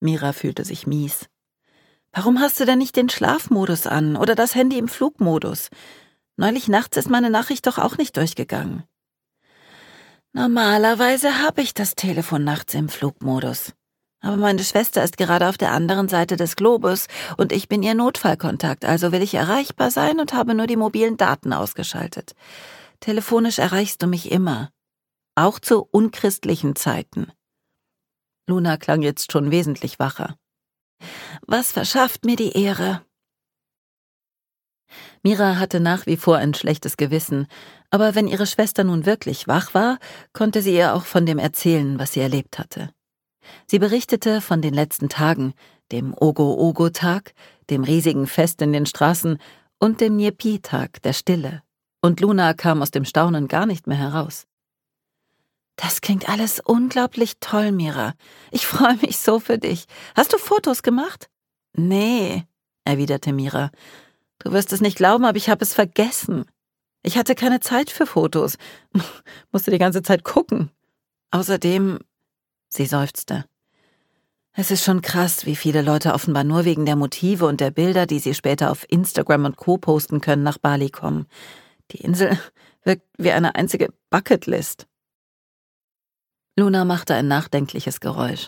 Mira fühlte sich mies. Warum hast du denn nicht den Schlafmodus an oder das Handy im Flugmodus? Neulich nachts ist meine Nachricht doch auch nicht durchgegangen. Normalerweise habe ich das Telefon nachts im Flugmodus. Aber meine Schwester ist gerade auf der anderen Seite des Globus und ich bin ihr Notfallkontakt, also will ich erreichbar sein und habe nur die mobilen Daten ausgeschaltet. Telefonisch erreichst du mich immer. Auch zu unchristlichen Zeiten. Luna klang jetzt schon wesentlich wacher. Was verschafft mir die Ehre? Mira hatte nach wie vor ein schlechtes Gewissen, aber wenn ihre Schwester nun wirklich wach war, konnte sie ihr auch von dem erzählen, was sie erlebt hatte. Sie berichtete von den letzten Tagen, dem Ogo-Ogo-Tag, dem riesigen Fest in den Straßen und dem Nyepi-Tag der Stille. Und Luna kam aus dem Staunen gar nicht mehr heraus. Das klingt alles unglaublich toll, Mira. Ich freue mich so für dich. Hast du Fotos gemacht? Nee, erwiderte Mira. Du wirst es nicht glauben, aber ich habe es vergessen. Ich hatte keine Zeit für Fotos. Musste die ganze Zeit gucken. Außerdem, sie seufzte. Es ist schon krass, wie viele Leute offenbar nur wegen der Motive und der Bilder, die sie später auf Instagram und Co. posten können, nach Bali kommen. Die Insel wirkt wie eine einzige Bucketlist. Luna machte ein nachdenkliches Geräusch.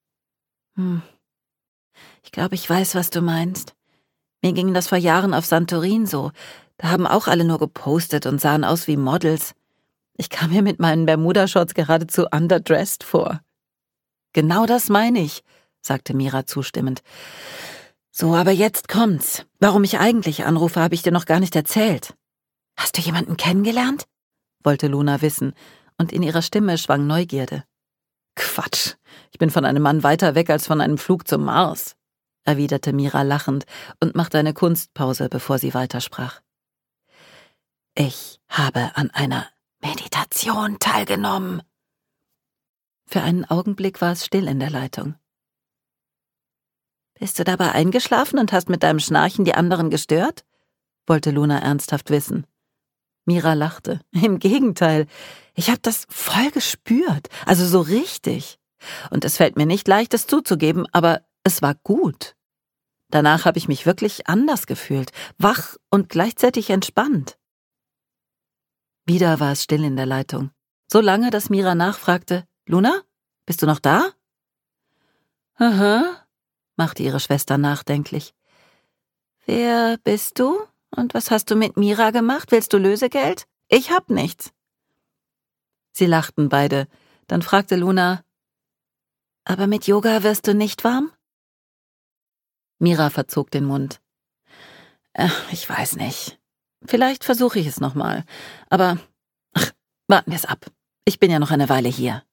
Ich glaube, ich weiß, was du meinst. Mir ging das vor Jahren auf Santorin so. Da haben auch alle nur gepostet und sahen aus wie Models. Ich kam mir mit meinen Bermuda-Shorts geradezu underdressed vor. Genau das meine ich, sagte Mira zustimmend. So, aber jetzt kommt's. Warum ich eigentlich anrufe, habe ich dir noch gar nicht erzählt. Hast du jemanden kennengelernt? Wollte Luna wissen, und in ihrer Stimme schwang Neugierde. Quatsch, ich bin von einem Mann weiter weg als von einem Flug zum Mars, erwiderte Mira lachend und machte eine Kunstpause, bevor sie weitersprach. Ich habe an einer Meditation teilgenommen. Für einen Augenblick war es still in der Leitung. Bist du dabei eingeschlafen und hast mit deinem Schnarchen die anderen gestört? Wollte Luna ernsthaft wissen. Mira lachte. Im Gegenteil, ich habe das voll gespürt, also so richtig. Und es fällt mir nicht leicht, es zuzugeben, aber es war gut. Danach habe ich mich wirklich anders gefühlt, wach und gleichzeitig entspannt. Wieder war es still in der Leitung. So lange, dass Mira nachfragte, Luna, bist du noch da? Aha, machte ihre Schwester nachdenklich. Wer bist du? Und was hast du mit Mira gemacht? Willst du Lösegeld? Ich hab nichts. Sie lachten beide. Dann fragte Luna, aber mit Yoga wirst du nicht warm? Mira verzog den Mund. Ich weiß nicht. Vielleicht versuche ich es nochmal. Aber warten wir es ab. Ich bin ja noch eine Weile hier.